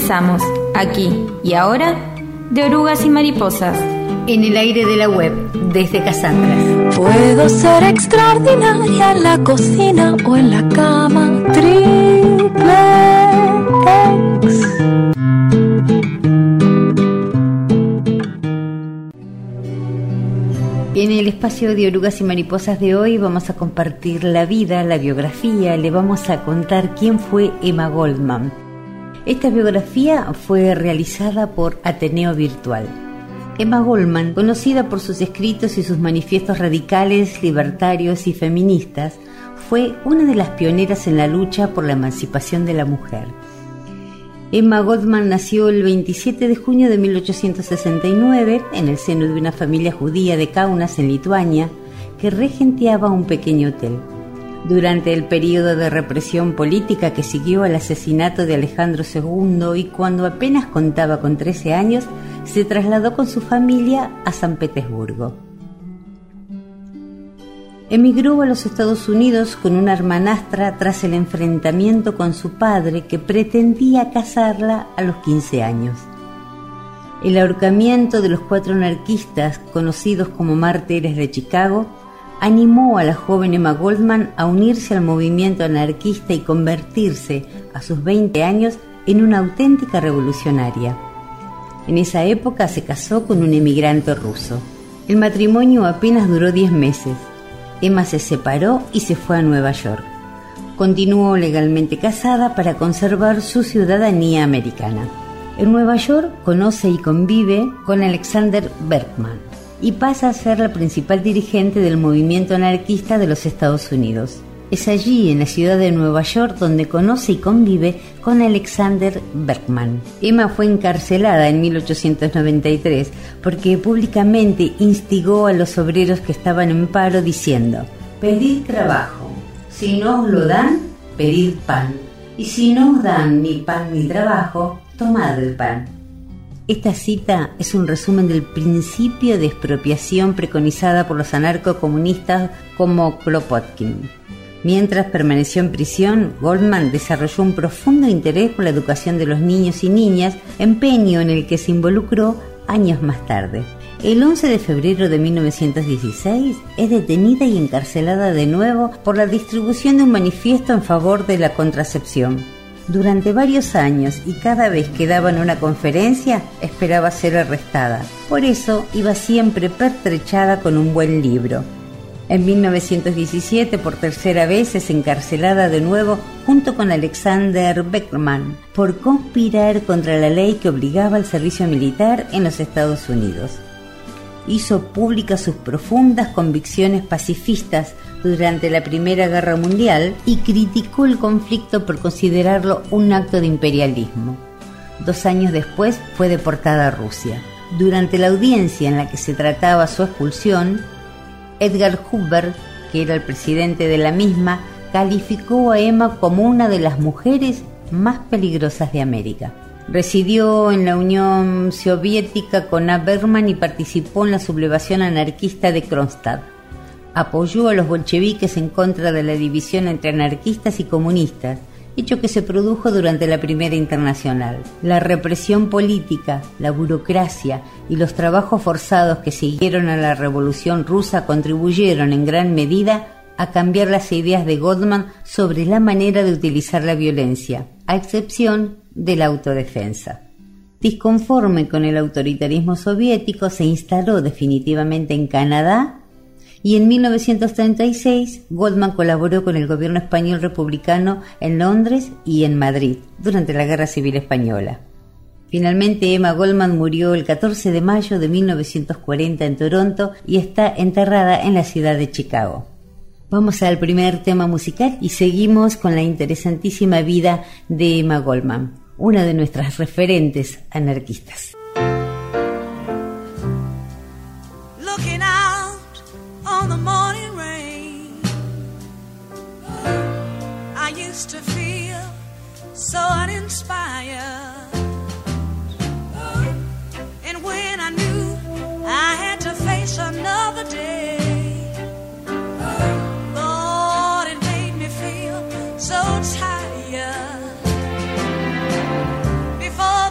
Comenzamos, aquí y ahora, de Orugas y Mariposas. En el aire de la web, desde Casandras. Puedo ser extraordinaria en la cocina o en la cama. Triple X. En el espacio de Orugas y Mariposas de hoy vamos a compartir la vida, la biografía. Le vamos a contar quién fue Emma Goldman. Esta biografía fue realizada por Ateneo Virtual. Emma Goldman, conocida por sus escritos y sus manifiestos radicales, libertarios y feministas, fue una de las pioneras en la lucha por la emancipación de la mujer. Emma Goldman nació el 27 de junio de 1869 en el seno de una familia judía de Kaunas, en Lituania, que regenteaba un pequeño hotel. Durante el período de represión política que siguió al asesinato de Alejandro II y cuando apenas contaba con 13 años, se trasladó con su familia a San Petersburgo. Emigró a los Estados Unidos con una hermanastra tras el enfrentamiento con su padre, que pretendía casarla a los 15 años. El ahorcamiento de los 4 anarquistas, conocidos como mártires de Chicago, animó a la joven Emma Goldman a unirse al movimiento anarquista y convertirse, a sus 20 años, en una auténtica revolucionaria. En esa época se casó con un emigrante ruso. El matrimonio apenas duró 10 meses. Emma se separó y se fue a Nueva York. Continuó legalmente casada para conservar su ciudadanía americana. En Nueva York conoce y convive con Alexander Berkman y pasa a ser la principal dirigente del movimiento anarquista de los Estados Unidos. Es allí, en la ciudad de Nueva York, donde conoce y convive con Alexander Berkman. Emma fue encarcelada en 1893 porque públicamente instigó a los obreros que estaban en paro diciendo: «Pedid trabajo, si no os lo dan, pedid pan, y si no os dan ni pan ni trabajo, tomad el pan». Esta cita es un resumen del principio de expropiación preconizada por los anarcocomunistas como Kropotkin. Mientras permaneció en prisión, Goldman desarrolló un profundo interés por la educación de los niños y niñas, empeño en el que se involucró años más tarde. El 11 de febrero de 1916 es detenida y encarcelada de nuevo por la distribución de un manifiesto en favor de la contracepción. Durante varios años y cada vez que daban una conferencia esperaba ser arrestada. Por eso iba siempre pertrechada con un buen libro. En 1917, por tercera vez, es encarcelada de nuevo junto con Alexander Berkman por conspirar contra la ley que obligaba al servicio militar en los Estados Unidos. Hizo públicas sus profundas convicciones pacifistas durante la Primera Guerra Mundial y criticó el conflicto por considerarlo un acto de imperialismo. 2 años después fue deportada a Rusia. Durante la audiencia en la que se trataba su expulsión, Edgar Hoover, que era el presidente de la misma, calificó a Emma como una de las mujeres más peligrosas de América. Residió en la Unión Soviética con A. Berkman y participó en la sublevación anarquista de Kronstadt. Apoyó a los bolcheviques en contra de la división entre anarquistas y comunistas, hecho que se produjo durante la Primera Internacional. La represión política, la burocracia y los trabajos forzados que siguieron a la Revolución Rusa contribuyeron en gran medida a cambiar las ideas de Goldman sobre la manera de utilizar la violencia, a excepción de la autodefensa. Disconforme con el autoritarismo soviético, se instaló definitivamente en Canadá y en 1936 Goldman colaboró con el gobierno español republicano en Londres y en Madrid durante la Guerra Civil Española. Finalmente, Emma Goldman murió el 14 de mayo de 1940 en Toronto y está enterrada en la ciudad de Chicago. Vamos al primer tema musical y seguimos con la interesantísima vida de Emma Goldman, una de nuestras referentes anarquistas. Looking out on the morning rain, I used to feel so uninspired. And when I knew I had to face another day, Lord, it made me feel so tired. Before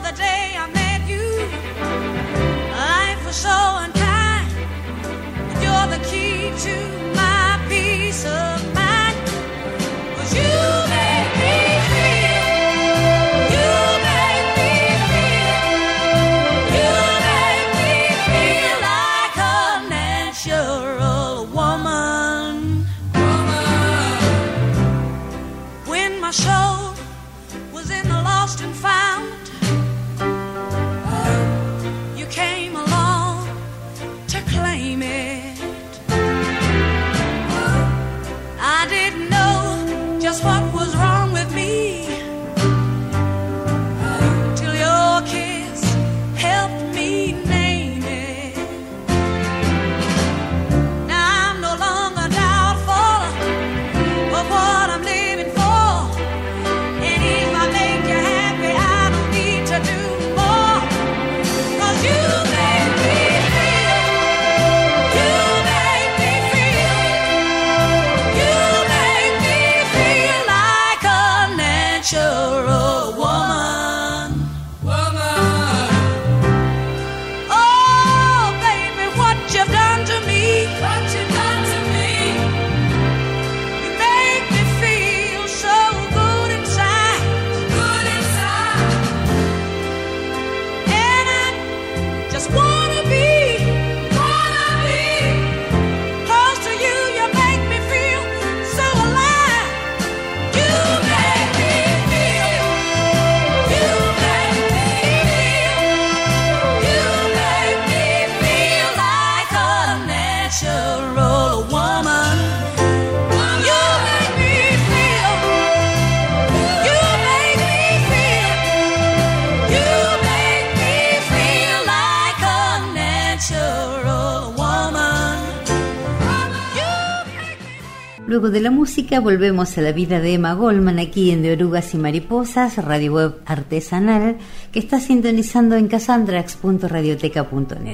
Luego de la música volvemos a la vida de Emma Goldman aquí en De Orugas y Mariposas, radio web artesanal que está sintonizando en cassandrax.radioteca.net.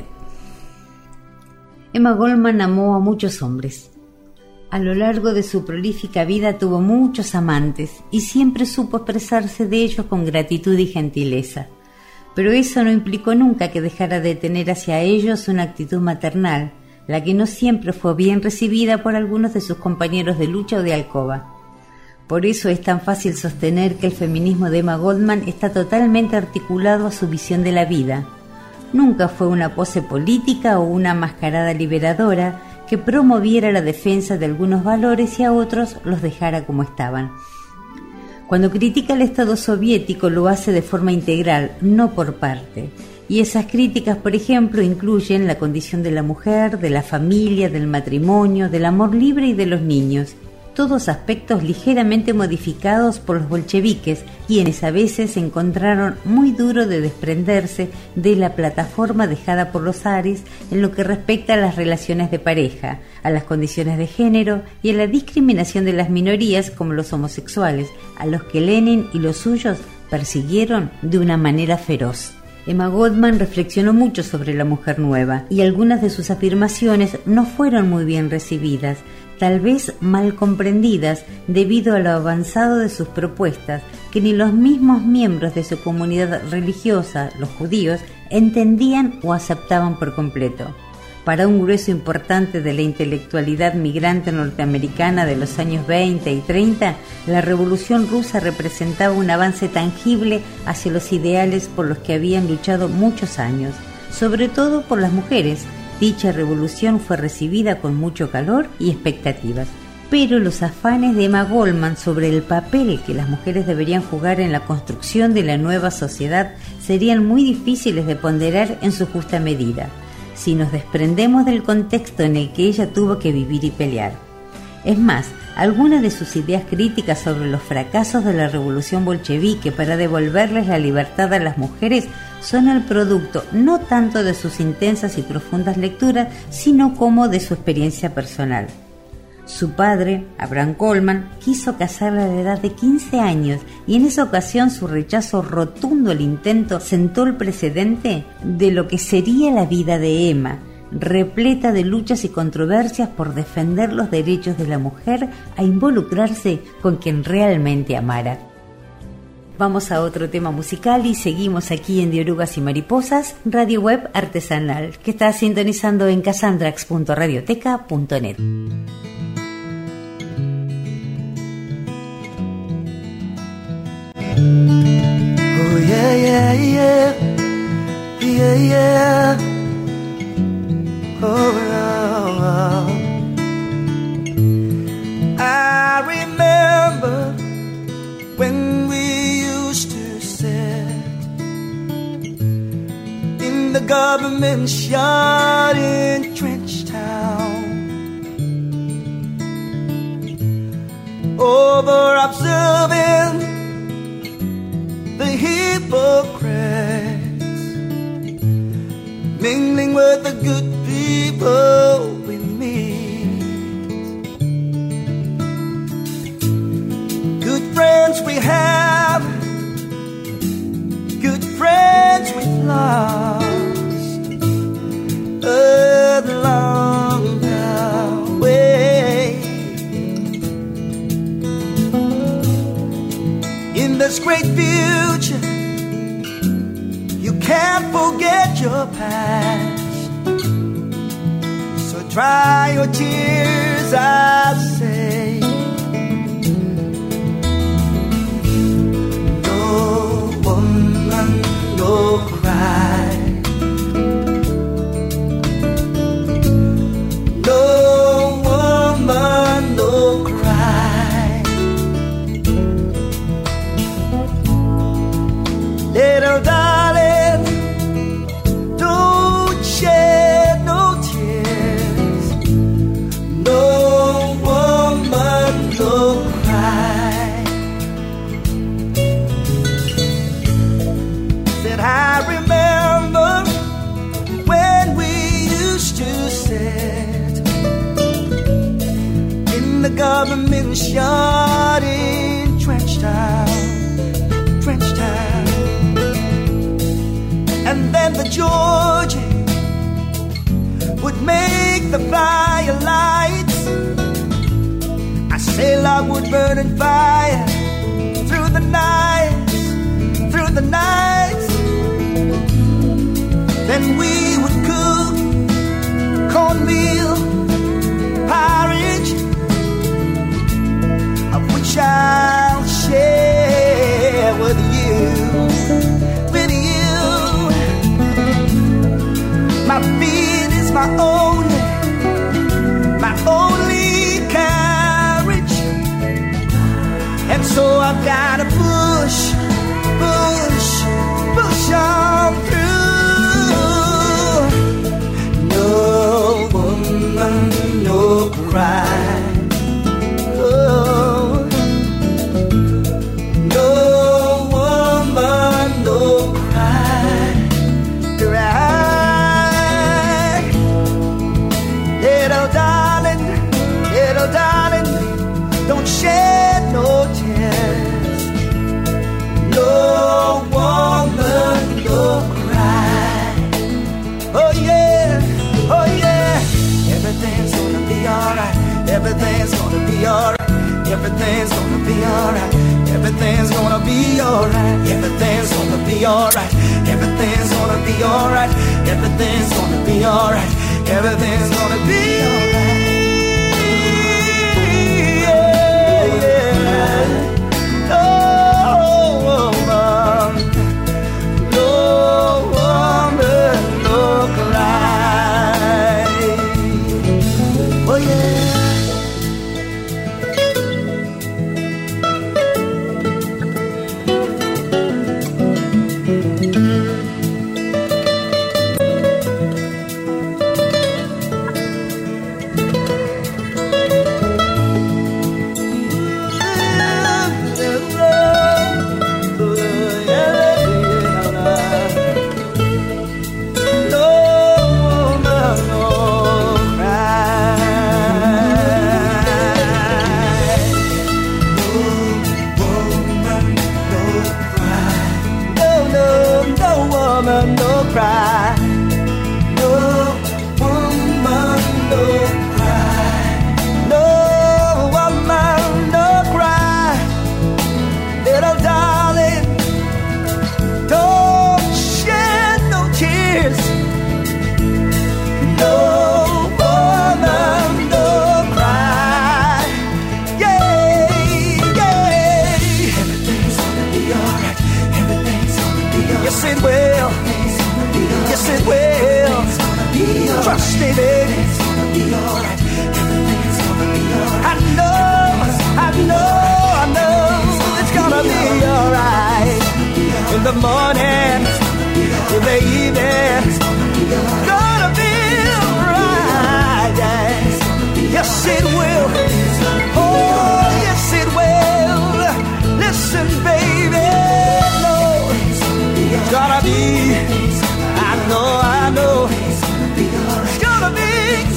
Emma Goldman amó a muchos hombres. A lo largo de su prolífica vida tuvo muchos amantes y siempre supo expresarse de ellos con gratitud y gentileza. Pero eso no implicó nunca que dejara de tener hacia ellos una actitud maternal, la que no siempre fue bien recibida por algunos de sus compañeros de lucha o de alcoba. Por eso es tan fácil sostener que el feminismo de Emma Goldman está totalmente articulado a su visión de la vida. Nunca fue una pose política o una mascarada liberadora que promoviera la defensa de algunos valores y a otros los dejara como estaban. Cuando critica al Estado soviético lo hace de forma integral, no por parte. Y esas críticas, por ejemplo, incluyen la condición de la mujer, de la familia, del matrimonio, del amor libre y de los niños. Todos aspectos ligeramente modificados por los bolcheviques, quienes a veces se encontraron muy duro de desprenderse de la plataforma dejada por los zares en lo que respecta a las relaciones de pareja, a las condiciones de género y a la discriminación de las minorías como los homosexuales, a los que Lenin y los suyos persiguieron de una manera feroz. Emma Goldman reflexionó mucho sobre la mujer nueva y algunas de sus afirmaciones no fueron muy bien recibidas, tal vez mal comprendidas debido a lo avanzado de sus propuestas, que ni los mismos miembros de su comunidad religiosa, los judíos, entendían o aceptaban por completo. Para un grueso importante de la intelectualidad migrante norteamericana de los años 20 y 30, la Revolución Rusa representaba un avance tangible hacia los ideales por los que habían luchado muchos años, sobre todo por las mujeres. Dicha revolución fue recibida con mucho calor y expectativas. Pero los afanes de Emma Goldman sobre el papel que las mujeres deberían jugar en la construcción de la nueva sociedad serían muy difíciles de ponderar en su justa medida, si nos desprendemos del contexto en el que ella tuvo que vivir y pelear. Es más, algunas de sus ideas críticas sobre los fracasos de la revolución bolchevique para devolverles la libertad a las mujeres son el producto no tanto de sus intensas y profundas lecturas, sino como de su experiencia personal. Su padre, Abraham Goldman, quiso casarla a la edad de 15 años y en esa ocasión su rechazo rotundo al intento sentó el precedente de lo que sería la vida de Emma, repleta de luchas y controversias por defender los derechos de la mujer a involucrarse con quien realmente amara. Vamos a otro tema musical y seguimos aquí en De Orugas y Mariposas, radio web artesanal, que está sintonizando en cassandrax.radioteca.net. Oh yeah, yeah, yeah, yeah, yeah. Oh, oh, oh. I remember when we used to sit in the government yard in Trenchtown, over observing the hypocrites, mingling with the good people we meet. Good friends we have, good friends we've lost along the way. In this great future, you can't forget your past. So dry your tears, I say. No woman, no cry. No woman, no cry. Little darling, don't shed no tears. No one the government shot in Trenchtown. And then the Georgia would make the fire lights. A sailor would burn in fire through the nights, through the nights. Then we would cook cornmeal porridge, of which I'll share with you, with you. My feet is my only carriage, and so I've gotta push on through. No woman, no cry. Oh, no woman, no cry. Little darling, don't shed no tears. No woman, no cry. Oh yeah, oh yeah. Everything's gonna be alright. Everything's gonna be alright. Everything's gonna be alright. Everything's gonna be alright. Everything's gonna be alright. Everything's gonna be alright. Everything's gonna be alright. Everything's gonna be alright. No woman, no cry. Oh yeah. Trust me, baby. It's gonna be alright. Everything's gonna be alright. I know it's gonna be alright. In the morning, in the evening, it's gonna be alright. Yes, it will. Oh, yes, it will. Listen, baby, no, it's gonna be. I know. It's gonna be,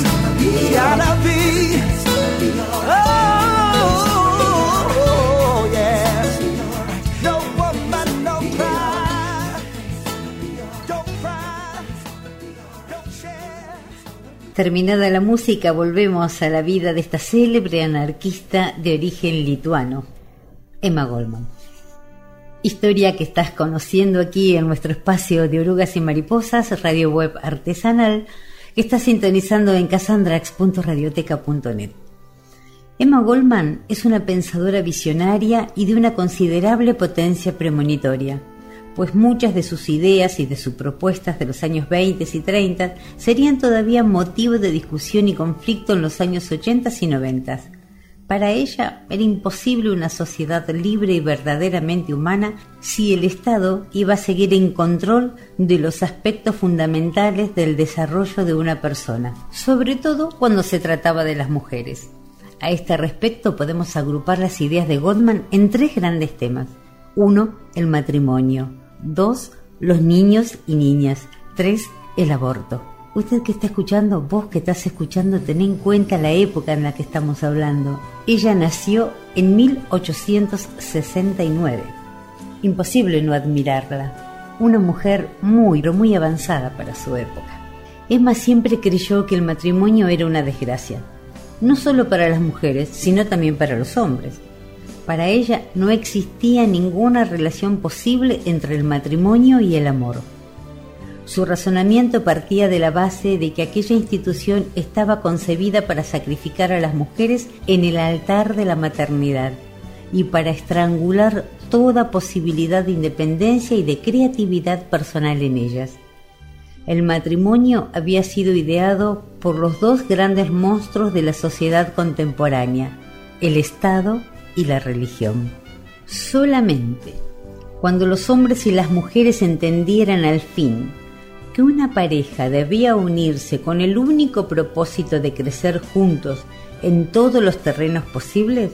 oh, yeah. No woman, no cry. Don't cry, don't share. Terminada la música, volvemos a la vida de esta célebre anarquista de origen lituano, Emma Goldman. Historia que estás conociendo aquí en nuestro espacio de Orugas y Mariposas, radio web artesanal, que estás sintonizando en casandrax.radioteca.net. Emma Goldman es una pensadora visionaria y de una considerable potencia premonitoria, pues muchas de sus ideas y de sus propuestas de los años 20 y 30 serían todavía motivo de discusión y conflicto en los años 80 y 90. Para ella era imposible una sociedad libre y verdaderamente humana si el Estado iba a seguir en control de los aspectos fundamentales del desarrollo de una persona, sobre todo cuando se trataba de las mujeres. A este respecto podemos agrupar las ideas de Goldman en tres grandes temas. 1. El matrimonio. 2. Los niños y niñas. 3. El aborto. Usted que está escuchando, vos que estás escuchando, ten en cuenta la época en la que estamos hablando. Ella nació en 1869. Imposible no admirarla. Una mujer muy avanzada para su época. Emma siempre creyó que el matrimonio era una desgracia, no solo para las mujeres, sino también para los hombres. Para ella no existía ninguna relación posible entre el matrimonio y el amor. Su razonamiento partía de la base de que aquella institución estaba concebida para sacrificar a las mujeres en el altar de la maternidad y para estrangular toda posibilidad de independencia y de creatividad personal en ellas. El matrimonio había sido ideado por los dos grandes monstruos de la sociedad contemporánea, el Estado y la religión. Solamente cuando los hombres y las mujeres entendieran al fin que una pareja debía unirse con el único propósito de crecer juntos en todos los terrenos posibles,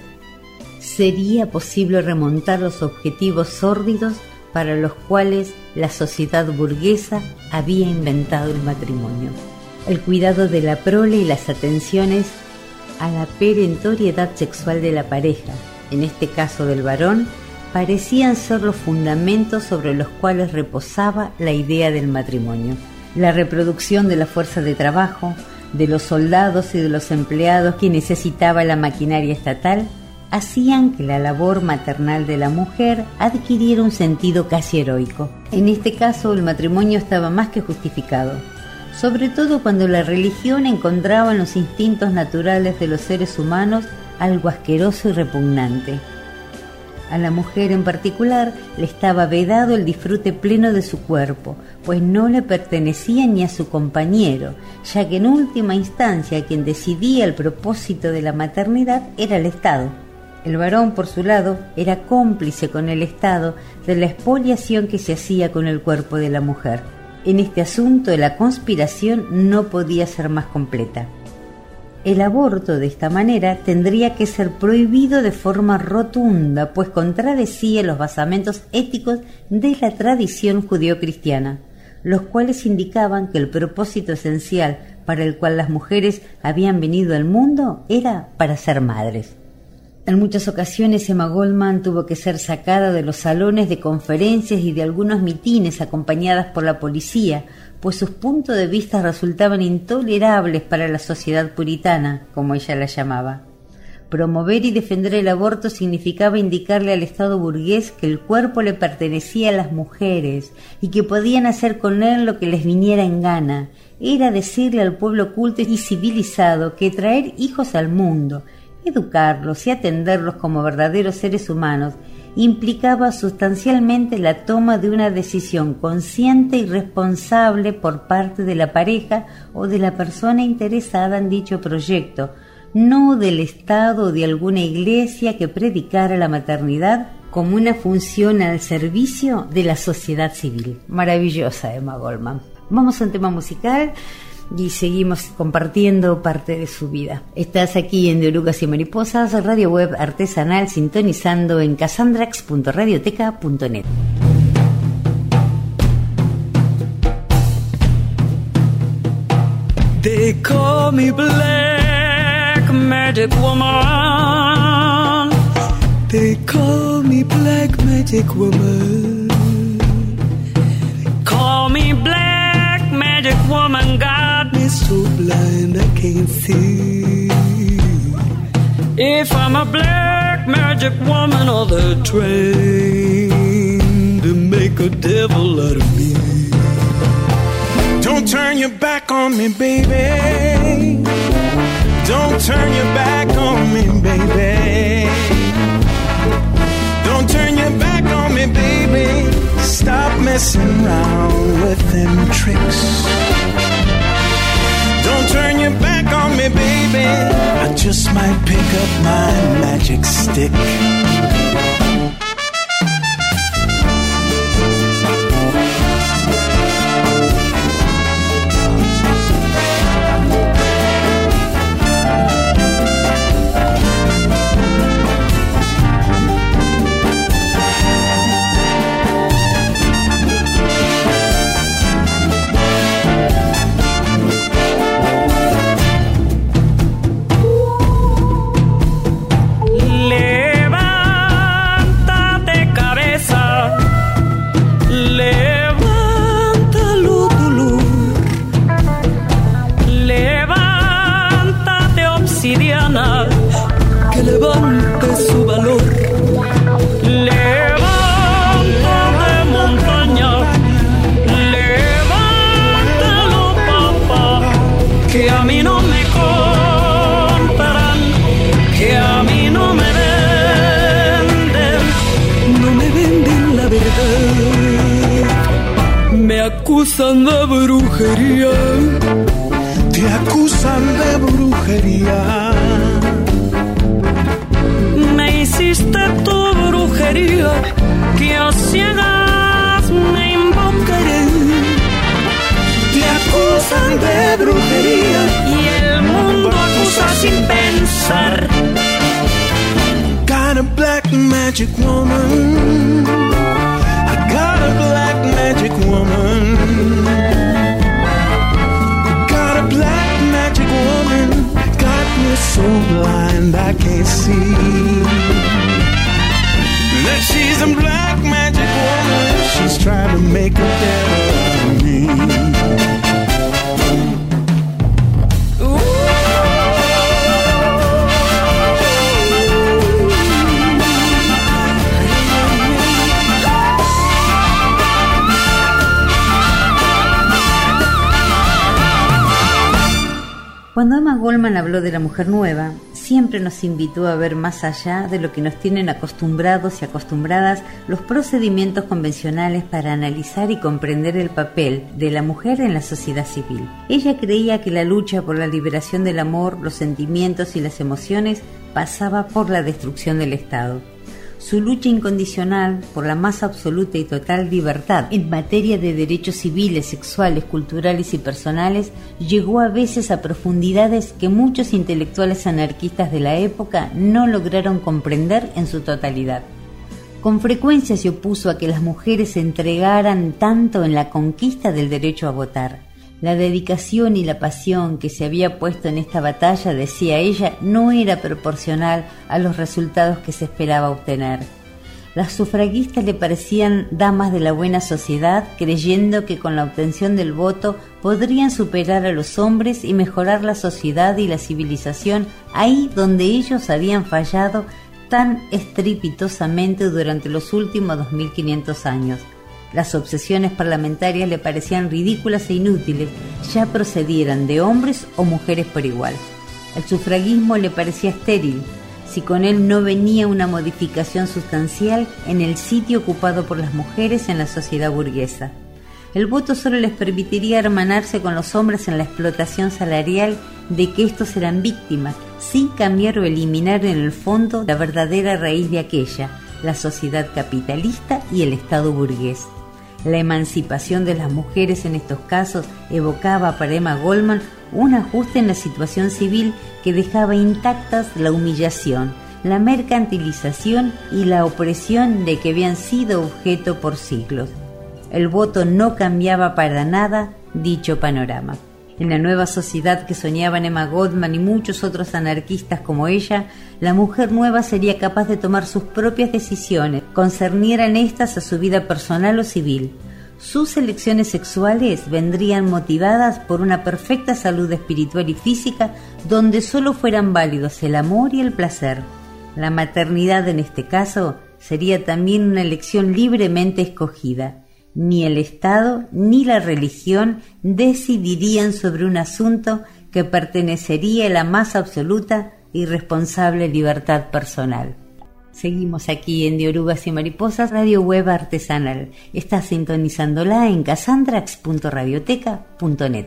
sería posible remontar los objetivos sórdidos para los cuales la sociedad burguesa había inventado el matrimonio. El cuidado de la prole y las atenciones a la perentoriedad sexual de la pareja, en este caso del varón, parecían ser los fundamentos sobre los cuales reposaba la idea del matrimonio. La reproducción de la fuerza de trabajo, de los soldados y de los empleados que necesitaba la maquinaria estatal, hacían que la labor maternal de la mujer adquiriera un sentido casi heroico. En este caso, el matrimonio estaba más que justificado, sobre todo cuando la religión encontraba en los instintos naturales de los seres humanos algo asqueroso y repugnante. A la mujer en particular le estaba vedado el disfrute pleno de su cuerpo, pues no le pertenecía ni a su compañero, ya que en última instancia quien decidía el propósito de la maternidad era el Estado. El varón, por su lado, era cómplice con el Estado de la expoliación que se hacía con el cuerpo de la mujer. En este asunto la conspiración no podía ser más completa. El aborto, de esta manera, tendría que ser prohibido de forma rotunda, pues contradecía los basamentos éticos de la tradición judeocristiana, los cuales indicaban que el propósito esencial para el cual las mujeres habían venido al mundo era para ser madres. En muchas ocasiones Emma Goldman tuvo que ser sacada de los salones de conferencias y de algunos mitines acompañadas por la policía, pues sus puntos de vista resultaban intolerables para la sociedad puritana, como ella la llamaba. Promover y defender el aborto significaba indicarle al Estado burgués que el cuerpo le pertenecía a las mujeres y que podían hacer con él lo que les viniera en gana. Era decirle al pueblo culto y civilizado que traer hijos al mundo, educarlos y atenderlos como verdaderos seres humanos implicaba sustancialmente la toma de una decisión consciente y responsable por parte de la pareja o de la persona interesada en dicho proyecto, no del Estado o de alguna iglesia que predicara la maternidad como una función al servicio de la sociedad civil. Maravillosa Emma Goldman. Vamos a un tema musical y seguimos compartiendo parte de su vida. Estás aquí en De Orugas y Mariposas, radio web artesanal, sintonizando en casandrax.radioteca.net. They call me Black Magic Woman. They call me Black Magic Woman. Call me Black Magic Woman. Got me so blind I can't see. If I'm a black magic woman, or they're trained to make a devil out of me. Don't turn your back on me, baby. Don't turn your back on me, baby. Don't turn your back on me, baby. Stop messing around with them tricks. Don't turn your back on me, baby. I just might pick up my magic stick. de su valor. Levanta de montaña, levántalo, papá, que a mí no me comprarán, que a mí no me venden la verdad. Me acusan de brujería, te acusan de brujería. Me hiciste tu brujería, que a ciegas me invocaré. Te acusan de brujería y el mundo acusa sin pensar. Got a black magic woman, I got a black magic woman, got a black magic woman, got me so blind I can't see that she's a black magic woman, she's trying to make a devil out of me. Cuando Emma Goldman habló de la mujer nueva, siempre nos invitó a ver más allá de lo que nos tienen acostumbrados y acostumbradas los procedimientos convencionales para analizar y comprender el papel de la mujer en la sociedad civil. Ella creía que la lucha por la liberación del amor, los sentimientos y las emociones pasaba por la destrucción del Estado. Su lucha incondicional por la más absoluta y total libertad en materia de derechos civiles, sexuales, culturales y personales llegó a veces a profundidades que muchos intelectuales anarquistas de la época no lograron comprender en su totalidad. Con frecuencia se opuso a que las mujeres se entregaran tanto en la conquista del derecho a votar. La dedicación y la pasión que se había puesto en esta batalla, decía ella, no era proporcional a los resultados que se esperaba obtener. Las sufragistas le parecían damas de la buena sociedad, creyendo que con la obtención del voto podrían superar a los hombres y mejorar la sociedad y la civilización ahí donde ellos habían fallado tan estrepitosamente durante los últimos 2500 años. Las obsesiones parlamentarias le parecían ridículas e inútiles, ya procedieran de hombres o mujeres por igual. El sufragismo le parecía estéril, si con él no venía una modificación sustancial en el sitio ocupado por las mujeres en la sociedad burguesa. El voto solo les permitiría hermanarse con los hombres en la explotación salarial de que estos eran víctimas, sin cambiar o eliminar en el fondo la verdadera raíz de aquella, la sociedad capitalista y el Estado burgués. La emancipación de las mujeres en estos casos evocaba para Emma Goldman un ajuste en la situación civil que dejaba intactas la humillación, la mercantilización y la opresión de que habían sido objeto por siglos. El voto no cambiaba para nada dicho panorama. En la nueva sociedad que soñaban Emma Goldman y muchos otros anarquistas como ella, la mujer nueva sería capaz de tomar sus propias decisiones, concernieran estas a su vida personal o civil. Sus elecciones sexuales vendrían motivadas por una perfecta salud espiritual y física, donde solo fueran válidos el amor y el placer. La maternidad en este caso sería también una elección libremente escogida. Ni el Estado ni la religión decidirían sobre un asunto que pertenecería a la más absoluta y responsable libertad personal. Seguimos aquí en De Orugas y Mariposas, radio web artesanal. Estás sintonizándola en casandrax.radioteca.net.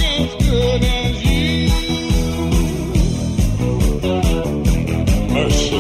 Mercy.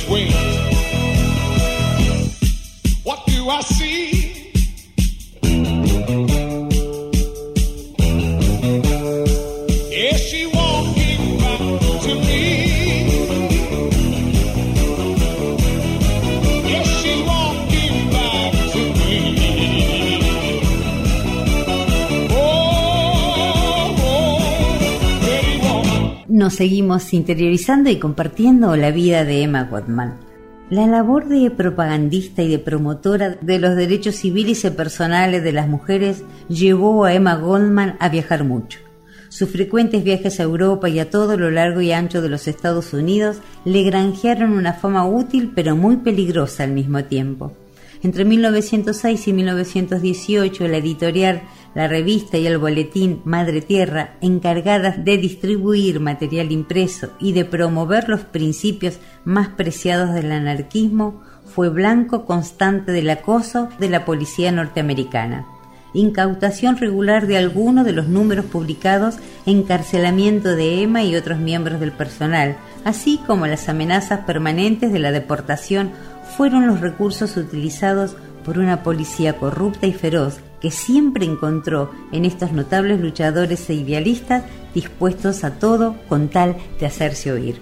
swing. What do I see? Is she walking back to me? Yes, she's walking back to me. Nos seguimos interiorizando y compartiendo la vida de Emma Goldman. La labor de propagandista y de promotora de los derechos civiles y personales de las mujeres llevó a Emma Goldman a viajar mucho. Sus frecuentes viajes a Europa y a todo lo largo y ancho de los Estados Unidos le granjearon una fama útil pero muy peligrosa al mismo tiempo. Entre 1906 y 1918, la editorial, la revista y el boletín Madre Tierra, encargadas de distribuir material impreso y de promover los principios más preciados del anarquismo, fue blanco constante del acoso de la policía norteamericana. Incautación regular de algunos de los números publicados, encarcelamiento de Emma y otros miembros del personal, así como las amenazas permanentes de la deportación, fueron los recursos utilizados por una policía corrupta y feroz que siempre encontró en estos notables luchadores e idealistas dispuestos a todo con tal de hacerse oír.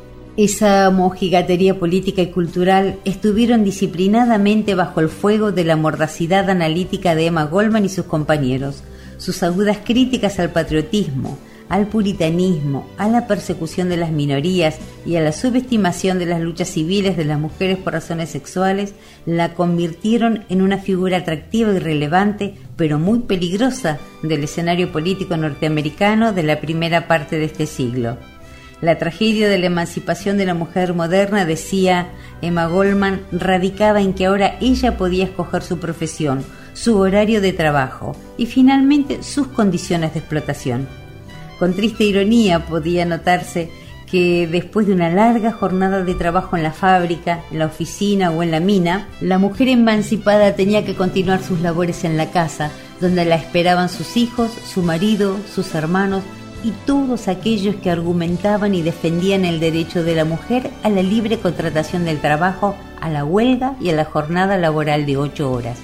Esa mojigatería política y cultural estuvieron disciplinadamente bajo el fuego de la mordacidad analítica de Emma Goldman y sus compañeros. Sus agudas críticas al patriotismo, al puritanismo, a la persecución de las minorías y a la subestimación de las luchas civiles de las mujeres por razones sexuales la convirtieron en una figura atractiva y relevante, pero muy peligrosa, del escenario político norteamericano de la primera parte de este siglo. La tragedia de la emancipación de la mujer moderna, decía Emma Goldman, radicaba en que ahora ella podía escoger su profesión, su horario de trabajo y finalmente sus condiciones de explotación. Con triste ironía podía notarse que después de una larga jornada de trabajo en la fábrica, en la oficina o en la mina, la mujer emancipada tenía que continuar sus labores en la casa, donde la esperaban sus hijos, su marido, sus hermanos y todos aquellos que argumentaban y defendían el derecho de la mujer a la libre contratación del trabajo, a la huelga y a la jornada laboral de 8 horas.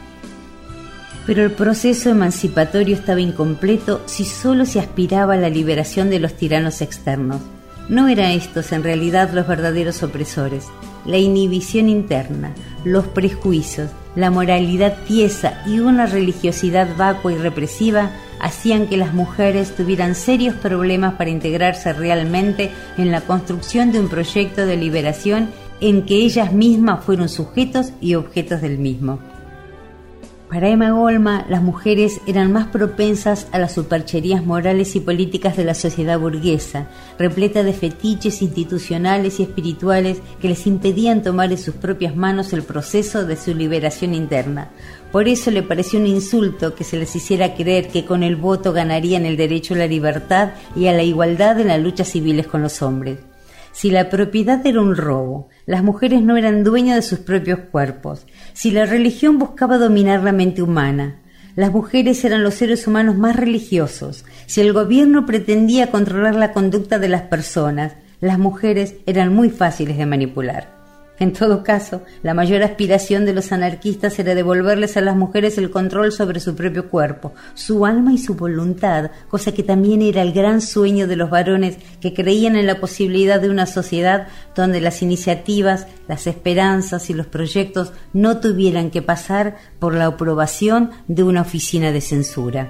Pero el proceso emancipatorio estaba incompleto si solo se aspiraba a la liberación de los tiranos externos. No eran estos en realidad los verdaderos opresores. La inhibición interna, los prejuicios, la moralidad tiesa y una religiosidad vacua y represiva hacían que las mujeres tuvieran serios problemas para integrarse realmente en la construcción de un proyecto de liberación en que ellas mismas fueron sujetos y objetos del mismo. Para Emma Goldman, las mujeres eran más propensas a las supercherías morales y políticas de la sociedad burguesa, repleta de fetiches institucionales y espirituales que les impedían tomar en sus propias manos el proceso de su liberación interna. Por eso le pareció un insulto que se les hiciera creer que con el voto ganarían el derecho a la libertad y a la igualdad en las luchas civiles con los hombres. Si la propiedad era un robo, las mujeres no eran dueñas de sus propios cuerpos. Si la religión buscaba dominar la mente humana, las mujeres eran los seres humanos más religiosos. Si el gobierno pretendía controlar la conducta de las personas, las mujeres eran muy fáciles de manipular. En todo caso, la mayor aspiración de los anarquistas era devolverles a las mujeres el control sobre su propio cuerpo, su alma y su voluntad, cosa que también era el gran sueño de los varones que creían en la posibilidad de una sociedad donde las iniciativas, las esperanzas y los proyectos no tuvieran que pasar por la aprobación de una oficina de censura.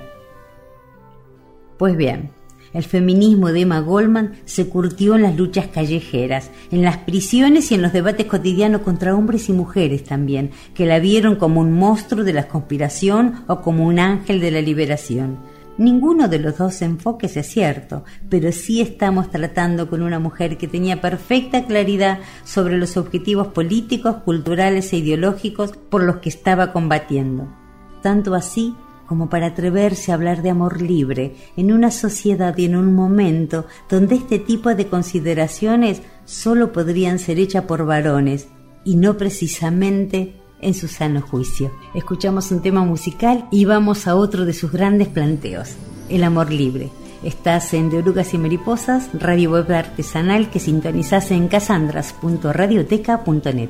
Pues bien, el feminismo de Emma Goldman se curtió en las luchas callejeras, en las prisiones y en los debates cotidianos contra hombres y mujeres también, que la vieron como un monstruo de la conspiración o como un ángel de la liberación. Ninguno de los dos enfoques es cierto, pero sí estamos tratando con una mujer que tenía perfecta claridad sobre los objetivos políticos, culturales e ideológicos por los que estaba combatiendo. Tanto así como para atreverse a hablar de amor libre en una sociedad y en un momento donde este tipo de consideraciones solo podrían ser hechas por varones y no precisamente en su sano juicio. Escuchamos un tema musical y vamos a otro de sus grandes planteos, el amor libre. Estás en De Orugas y Mariposas, radio web artesanal que sintonizás en casandras.radioteca.net.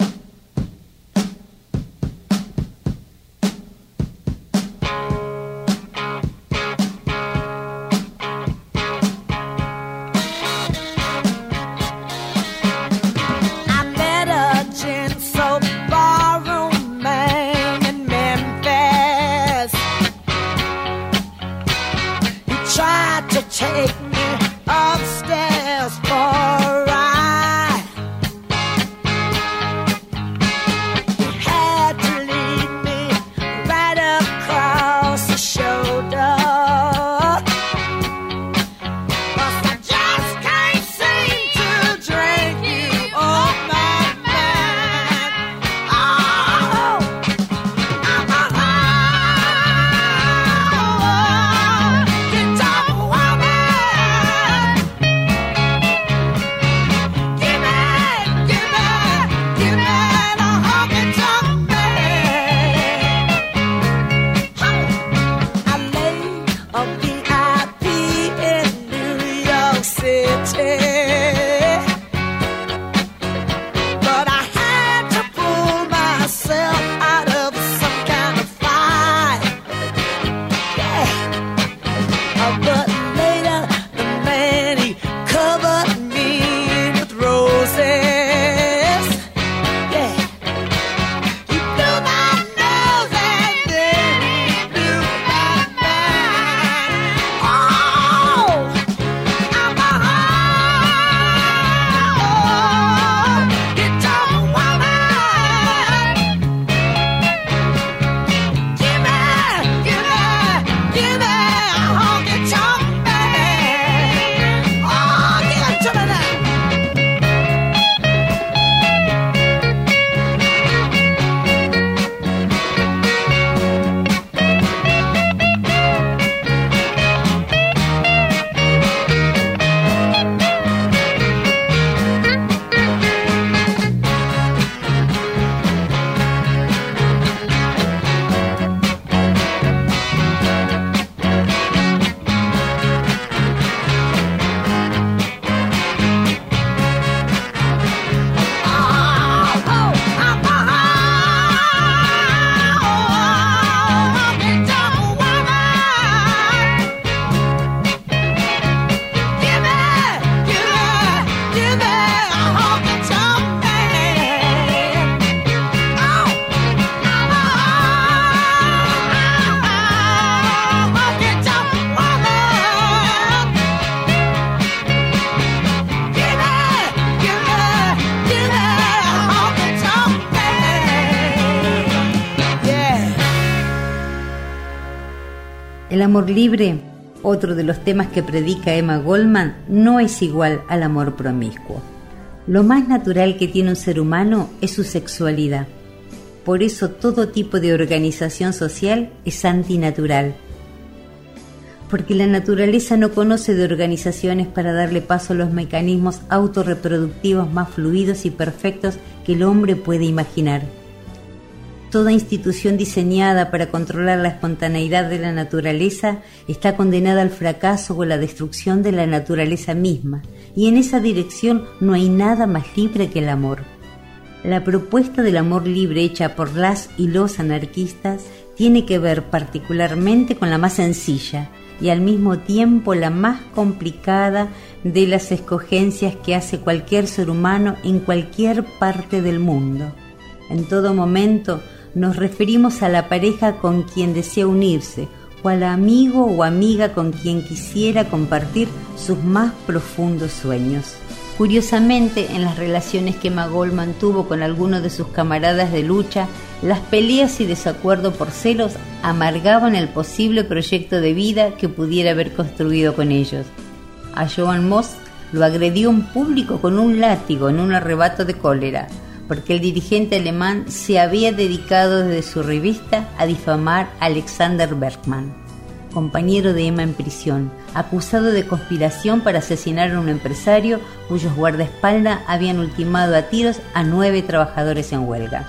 Take me upstairs for a ride. Had to lead me right across the shoulder. 'Cause I just can't seem to drink you off my mind. Oh, I'm a guitar woman. El amor libre, otro de los temas que predica Emma Goldman, no es igual al amor promiscuo. Lo más natural que tiene un ser humano es su sexualidad. Por eso todo tipo de organización social es antinatural. Porque la naturaleza no conoce de organizaciones para darle paso a los mecanismos autorreproductivos más fluidos y perfectos que el hombre puede imaginar. Toda institución diseñada para controlar la espontaneidad de la naturaleza está condenada al fracaso o a la destrucción de la naturaleza misma, y en esa dirección no hay nada más libre que el amor. La propuesta del amor libre hecha por las y los anarquistas tiene que ver particularmente con la más sencilla y al mismo tiempo la más complicada de las escogencias que hace cualquier ser humano en cualquier parte del mundo. En todo momento nos referimos a la pareja con quien desea unirse o al amigo o amiga con quien quisiera compartir sus más profundos sueños. Curiosamente, en las relaciones que Emma Goldman tuvo con algunos de sus camaradas de lucha, las peleas y desacuerdo por celos amargaban el posible proyecto de vida que pudiera haber construido con ellos. A Joan Moss lo agredió en público con un látigo en un arrebato de cólera, porque el dirigente alemán se había dedicado desde su revista a difamar a Alexander Bergman, compañero de Emma en prisión, acusado de conspiración para asesinar a un empresario cuyos guardaespaldas habían ultimado a tiros a 9 trabajadores en huelga.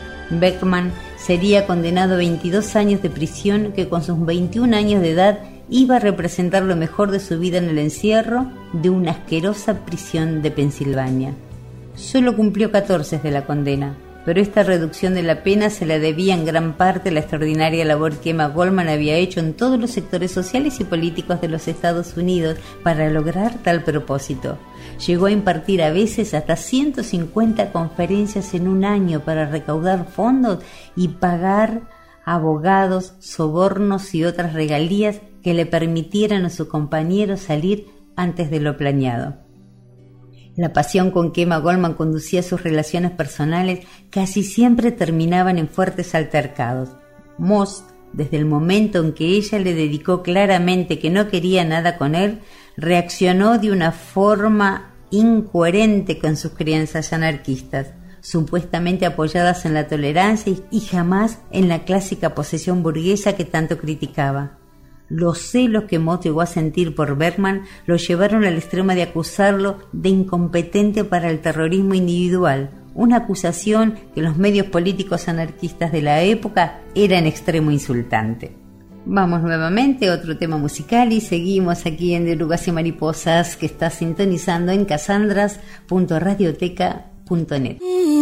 Bergman sería condenado a 22 años de prisión que con sus 21 años de edad iba a representar lo mejor de su vida en el encierro de una asquerosa prisión de Pensilvania. Solo cumplió 14 de la condena, pero esta reducción de la pena se la debía en gran parte a la extraordinaria labor que Emma Goldman había hecho en todos los sectores sociales y políticos de los Estados Unidos para lograr tal propósito. Llegó a impartir a veces hasta 150 conferencias en un año para recaudar fondos y pagar abogados, sobornos y otras regalías que le permitieran a su compañero salir antes de lo planeado. La pasión con que Emma Goldman conducía sus relaciones personales casi siempre terminaban en fuertes altercados. Moss, desde el momento en que ella le dedicó claramente que no quería nada con él, reaccionó de una forma incoherente con sus crianzas anarquistas, supuestamente apoyadas en la tolerancia y jamás en la clásica posesión burguesa que tanto criticaba. Los celos que Moss llegó a sentir por Bergman lo llevaron al extremo de acusarlo de incompetente para el terrorismo individual, una acusación que los medios políticos anarquistas de la época era en extremo insultante. Vamos nuevamente a otro tema musical y seguimos aquí en De Orugas y Mariposas, que está sintonizando en casandras.radioteca.net.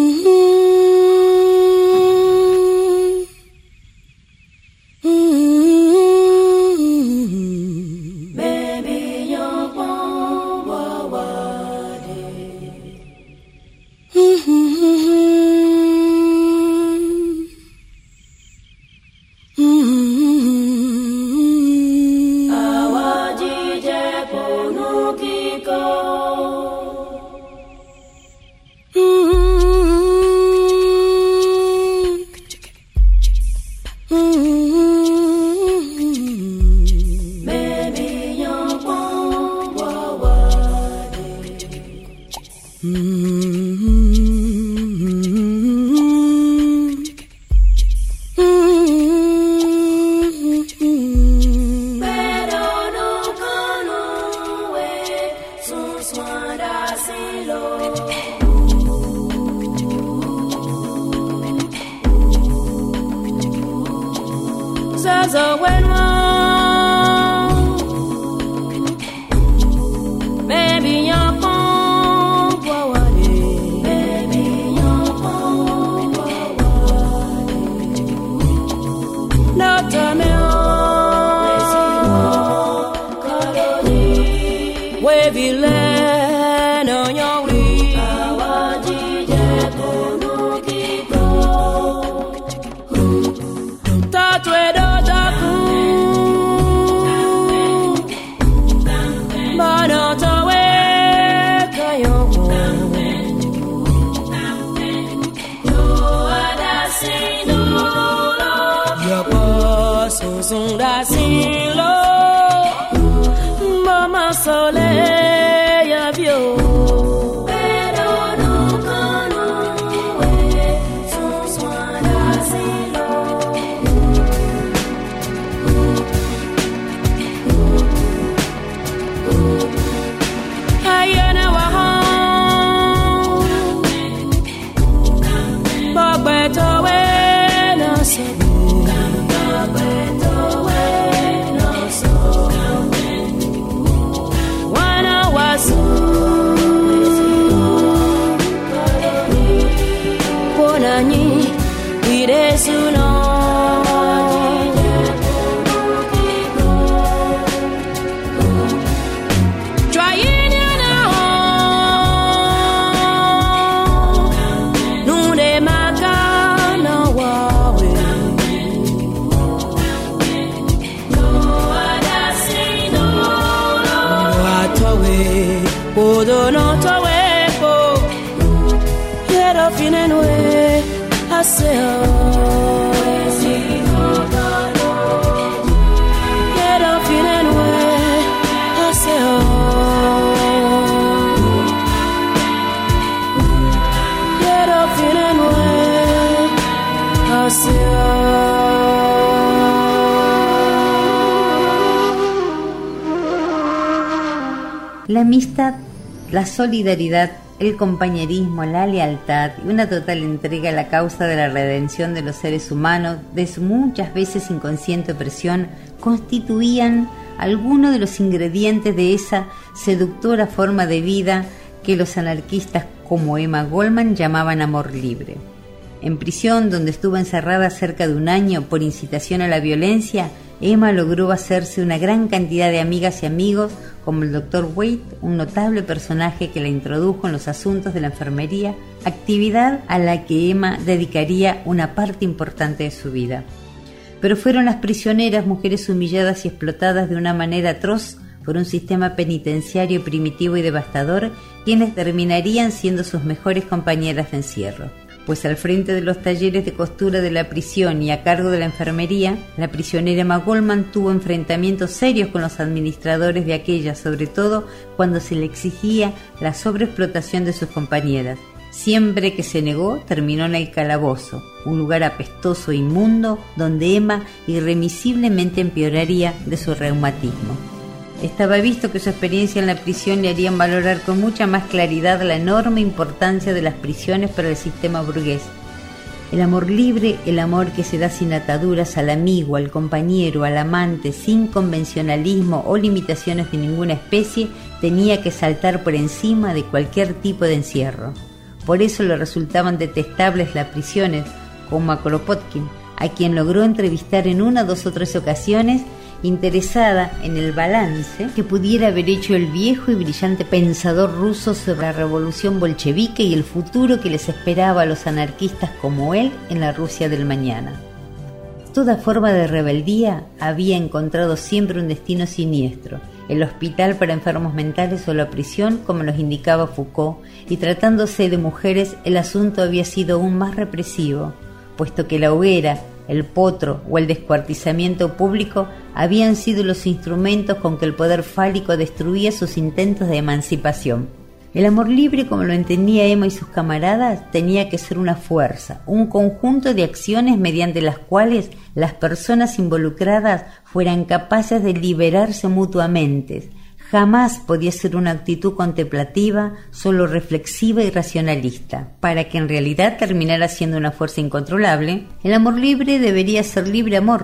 La amistad, la solidaridad, el compañerismo, la lealtad y una total entrega a la causa de la redención de los seres humanos, de su muchas veces inconsciente opresión, constituían algunos de los ingredientes de esa seductora forma de vida que los anarquistas como Emma Goldman llamaban amor libre. En prisión, donde estuvo encerrada cerca de un año por incitación a la violencia, Emma logró hacerse una gran cantidad de amigas y amigos, como el Dr. Waite, un notable personaje que la introdujo en los asuntos de la enfermería, actividad a la que Emma dedicaría una parte importante de su vida. Pero fueron las prisioneras, mujeres humilladas y explotadas de una manera atroz por un sistema penitenciario primitivo y devastador, quienes terminarían siendo sus mejores compañeras de encierro. Pues al frente de los talleres de costura de la prisión y a cargo de la enfermería, la prisionera Emma Goldman tuvo enfrentamientos serios con los administradores de aquella, sobre todo cuando se le exigía la sobreexplotación de sus compañeras. Siempre que se negó, terminó en el calabozo, un lugar apestoso e inmundo donde Emma irremisiblemente empeoraría de su reumatismo. Estaba visto que su experiencia en la prisión le harían valorar con mucha más claridad la enorme importancia de las prisiones para el sistema burgués. El amor libre, el amor que se da sin ataduras al amigo, al compañero, al amante, sin convencionalismo o limitaciones de ninguna especie, tenía que saltar por encima de cualquier tipo de encierro. Por eso le resultaban detestables las prisiones, como a Kropotkin, a quien logró entrevistar en 1, 2 o 3 ocasiones, interesada en el balance que pudiera haber hecho el viejo y brillante pensador ruso sobre la revolución bolchevique y el futuro que les esperaba a los anarquistas como él en la Rusia del mañana. Toda forma de rebeldía había encontrado siempre un destino siniestro: el hospital para enfermos mentales o la prisión, como nos indicaba Foucault, y tratándose de mujeres el asunto había sido aún más represivo, puesto que la hoguera, el potro o el descuartizamiento público habían sido los instrumentos con que el poder fálico destruía sus intentos de emancipación. El amor libre, como lo entendía Emma y sus camaradas, tenía que ser una fuerza, un conjunto de acciones mediante las cuales las personas involucradas fueran capaces de liberarse mutuamente. Jamás podía ser una actitud contemplativa, solo reflexiva y racionalista. Para que en realidad terminara siendo una fuerza incontrolable, el amor libre debería ser libre amor,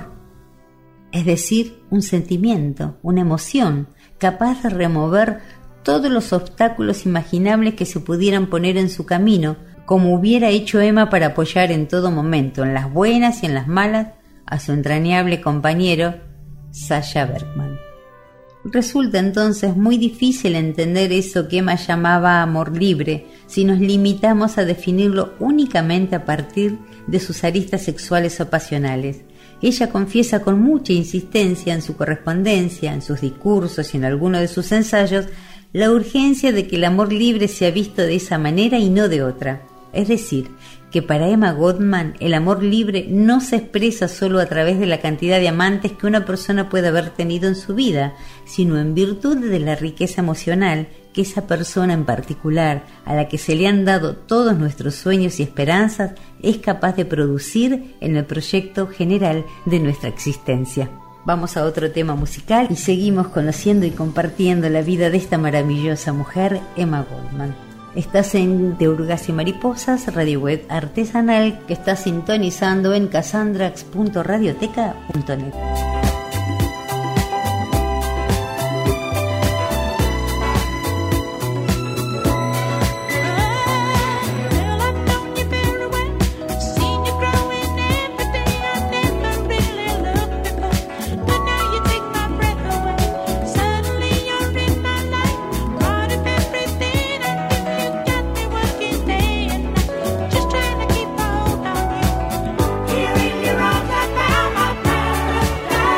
es decir, un sentimiento, una emoción, capaz de remover todos los obstáculos imaginables que se pudieran poner en su camino, como hubiera hecho Emma para apoyar en todo momento, en las buenas y en las malas, a su entrañable compañero, Sasha Bergman. Resulta entonces muy difícil entender eso que Emma llamaba amor libre si nos limitamos a definirlo únicamente a partir de sus aristas sexuales o pasionales. Ella confiesa con mucha insistencia en su correspondencia, en sus discursos y en algunos de sus ensayos la urgencia de que el amor libre sea visto de esa manera y no de otra. Es decir, que para Emma Goldman el amor libre no se expresa solo a través de la cantidad de amantes que una persona puede haber tenido en su vida, sino en virtud de la riqueza emocional que esa persona en particular, a la que se le han dado todos nuestros sueños y esperanzas, es capaz de producir en el proyecto general de nuestra existencia. Vamos a otro tema musical y seguimos conociendo y compartiendo la vida de esta maravillosa mujer, Emma Goldman. Estás en De Orugas y Mariposas, radio web artesanal que estás sintonizando en cassandrax.radioteca.net. Here in your arms I found my paradise.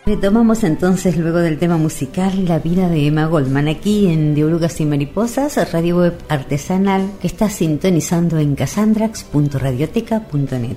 Retomamos entonces luego del tema musical la vida de Emma Goldman aquí en De Orugas y Mariposas, radio web artesanal que está sintonizando en casandrax.radioteca.net.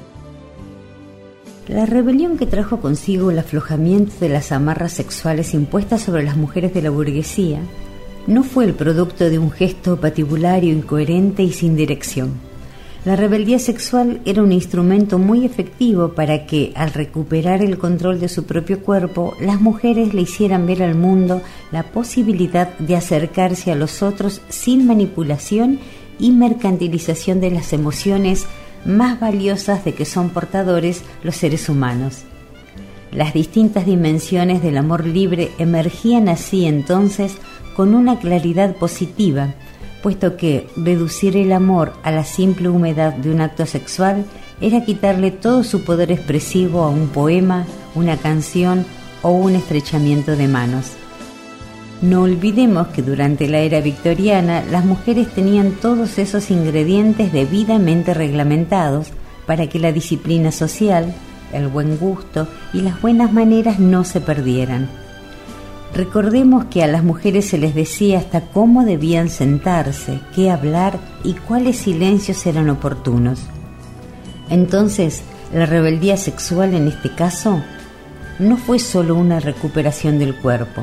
La rebelión que trajo consigo el aflojamiento de las amarras sexuales impuestas sobre las mujeres de la burguesía no fue el producto de un gesto patibulario incoherente y sin dirección. La rebeldía sexual era un instrumento muy efectivo para que, al recuperar el control de su propio cuerpo, las mujeres le hicieran ver al mundo la posibilidad de acercarse a los otros sin manipulación y mercantilización de las emociones más valiosas de que son portadores los seres humanos. Las distintas dimensiones del amor libre emergían así entonces con una claridad positiva, puesto que reducir el amor a la simple humedad de un acto sexual era quitarle todo su poder expresivo a un poema, una canción o un estrechamiento de manos. No olvidemos que durante la era victoriana las mujeres tenían todos esos ingredientes debidamente reglamentados para que la disciplina social, el buen gusto y las buenas maneras no se perdieran. Recordemos que a las mujeres se les decía hasta cómo debían sentarse, qué hablar y cuáles silencios eran oportunos. Entonces, la rebeldía sexual en este caso no fue solo una recuperación del cuerpo,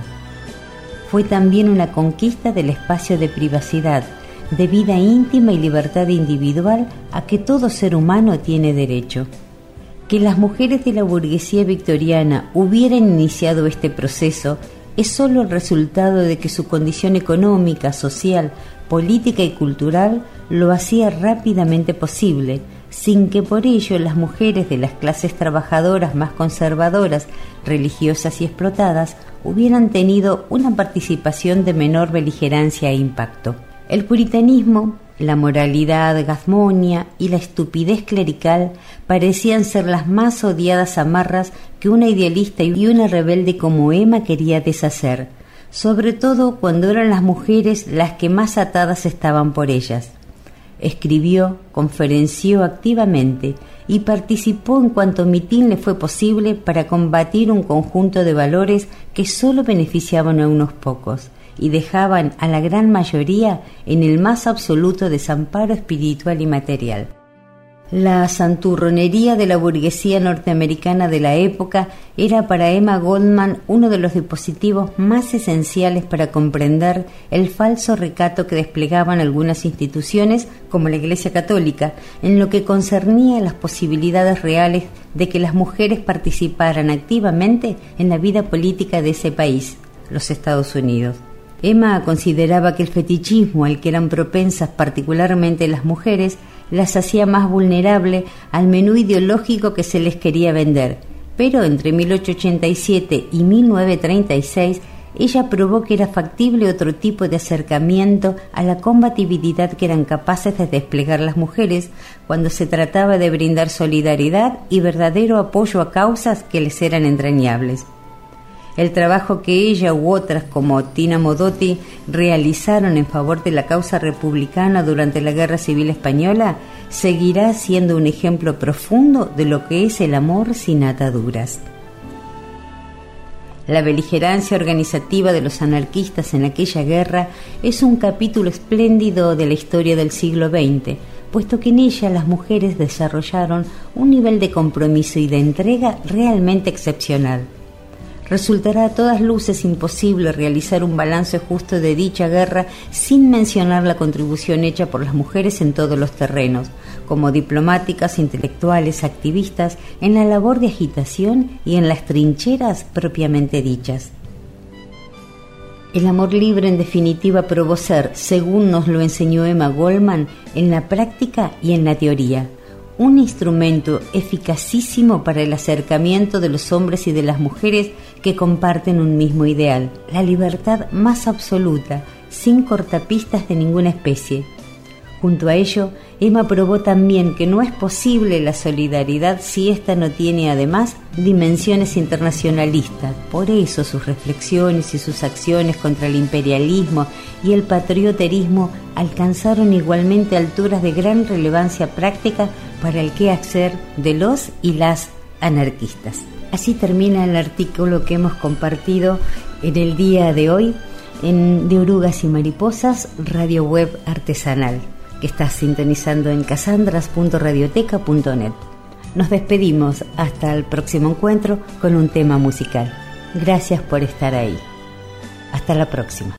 fue también una conquista del espacio de privacidad, de vida íntima y libertad individual a que todo ser humano tiene derecho. Que las mujeres de la burguesía victoriana hubieran iniciado este proceso es solo el resultado de que su condición económica, social, política y cultural lo hacía rápidamente posible, sin que por ello las mujeres de las clases trabajadoras más conservadoras, religiosas y explotadas hubieran tenido una participación de menor beligerancia e impacto. El puritanismo, la moralidad gazmonia y la estupidez clerical parecían ser las más odiadas amarras que una idealista y una rebelde como Emma quería deshacer, sobre todo cuando eran las mujeres las que más atadas estaban por ellas. Escribió, conferenció activamente y participó en cuanto mitin le fue posible para combatir un conjunto de valores que solo beneficiaban a unos pocos y dejaban a la gran mayoría en el más absoluto desamparo espiritual y material. La santurronería de la burguesía norteamericana de la época era para Emma Goldman uno de los dispositivos más esenciales para comprender el falso recato que desplegaban algunas instituciones, como la Iglesia Católica, en lo que concernía a las posibilidades reales de que las mujeres participaran activamente en la vida política de ese país, los Estados Unidos. Emma consideraba que el fetichismo al que eran propensas particularmente las mujeres las hacía más vulnerables al menú ideológico que se les quería vender, pero entre 1887 y 1936 ella probó que era factible otro tipo de acercamiento a la combatividad que eran capaces de desplegar las mujeres cuando se trataba de brindar solidaridad y verdadero apoyo a causas que les eran entrañables. El trabajo que ella u otras como Tina Modotti realizaron en favor de la causa republicana durante la Guerra Civil Española seguirá siendo un ejemplo profundo de lo que es el amor sin ataduras. La beligerancia organizativa de los anarquistas en aquella guerra es un capítulo espléndido de la historia del siglo XX, puesto que en ella las mujeres desarrollaron un nivel de compromiso y de entrega realmente excepcional. Resultará a todas luces imposible realizar un balance justo de dicha guerra sin mencionar la contribución hecha por las mujeres en todos los terrenos, como diplomáticas, intelectuales, activistas, en la labor de agitación y en las trincheras propiamente dichas. El amor libre en definitiva probó ser, según nos lo enseñó Emma Goldman, en la práctica y en la teoría, un instrumento eficacísimo para el acercamiento de los hombres y de las mujeres que comparten un mismo ideal, la libertad más absoluta, sin cortapistas de ninguna especie. Junto a ello, Emma probó también que no es posible la solidaridad si ésta no tiene además dimensiones internacionalistas. Por eso sus reflexiones y sus acciones contra el imperialismo y el patrioterismo alcanzaron igualmente alturas de gran relevancia práctica para el quehacer de los y las anarquistas. Así termina el artículo que hemos compartido en el día de hoy de Orugas y Mariposas, radio web artesanal, que estás sintonizando en casandras.radioteca.net. Nos despedimos hasta el próximo encuentro con un tema musical. Gracias por estar ahí. Hasta la próxima.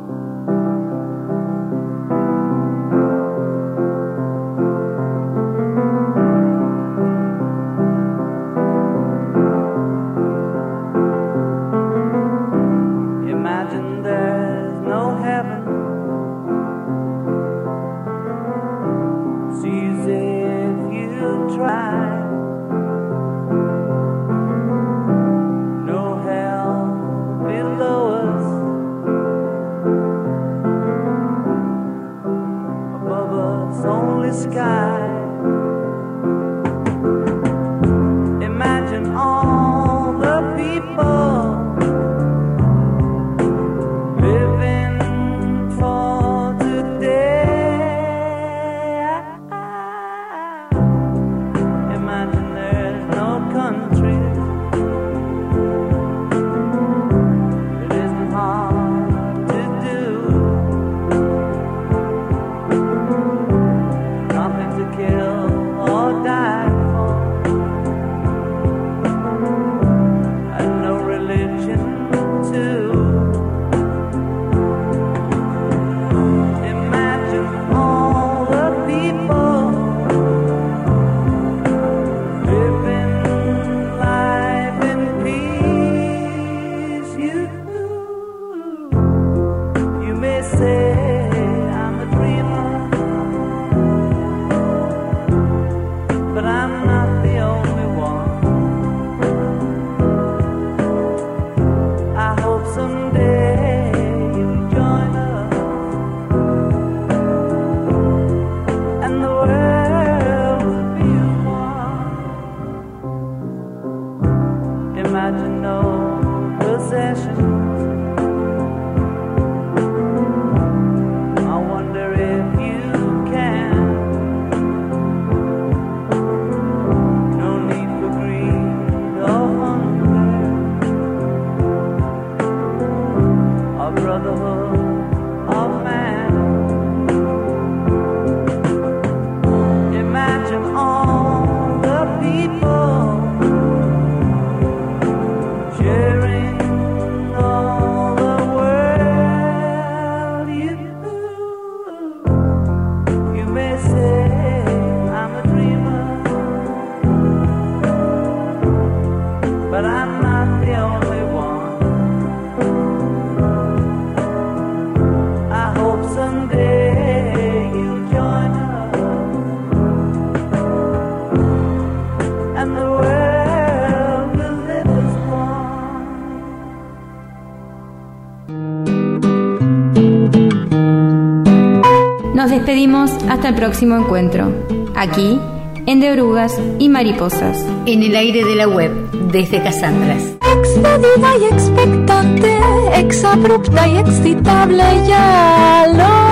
Nos despedimos hasta el próximo encuentro, aquí en De Orugas y Mariposas, en el aire de la web, desde Casandras. Expedida y expectante, exabrupta y excitable, ya lo